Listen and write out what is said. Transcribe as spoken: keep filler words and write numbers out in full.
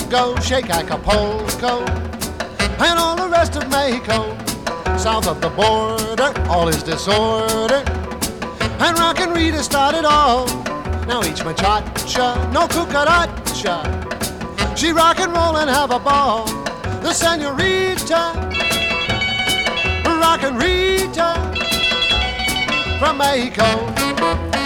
go shake Acapulco and all the rest of Mexico. South of the border, all is disorder, and Rockin' Rita started all. Now each muchacha, no cucaracha, she rock and roll and have a ball. The senorita, Rockin' Rita from Mexico.